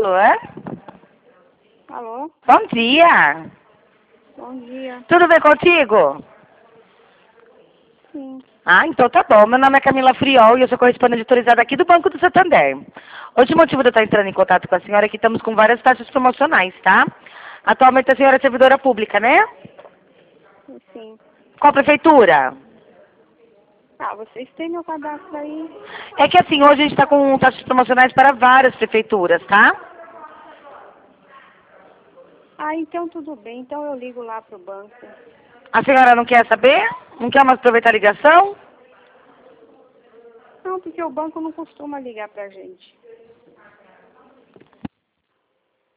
Alô? Alô? Bom dia. Bom dia. Tudo bem contigo? Sim. Ah, então tá bom. Meu nome é Camila Friol e eu sou correspondente autorizada aqui do Banco do Santander. Hoje o motivo de eu estar entrando em contato com a senhora é que estamos com várias taxas promocionais, tá? Atualmente a senhora é servidora pública, né? Sim. Qual prefeitura? Ah, vocês têm meu cadastro aí? É que assim, hoje a gente está com taxas promocionais para várias prefeituras, tá? Ah, então tudo bem. Então eu ligo lá pro banco. A senhora não quer saber? Não quer mais aproveitar a ligação? Não, porque o banco não costuma ligar pra gente.